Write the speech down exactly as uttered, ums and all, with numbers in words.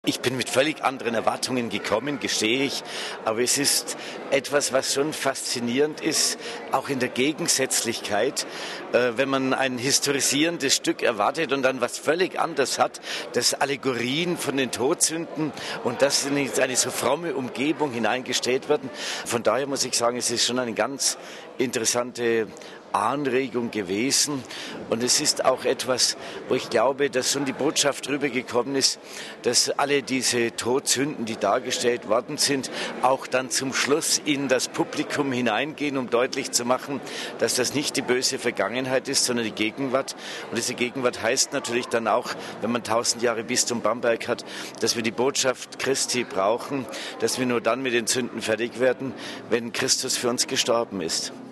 Ich bin mit völlig anderen Erwartungen gekommen, gestehe ich, aber es ist etwas, was schon faszinierend ist, auch in der Gegensätzlichkeit, äh, wenn man ein historisierendes Stück erwartet und dann was völlig anderes hat, das Allegorien von den Todsünden und das in eine so fromme Umgebung hineingestellt werden. Von daher muss ich sagen, es ist schon eine ganz interessante Anregung gewesen und es ist auch etwas, wo ich glaube, dass schon die Botschaft rübergekommen ist, dass alle diese Todsünden, die dargestellt worden sind, auch dann zum Schluss in das Publikum hineingehen, um deutlich zu machen, dass das nicht die böse Vergangenheit ist, sondern die Gegenwart. Und diese Gegenwart heißt natürlich dann auch, wenn man tausend Jahre Bistum Bamberg hat, dass wir die Botschaft Christi brauchen, dass wir nur dann mit den Sünden fertig werden, wenn Christus für uns gestorben ist.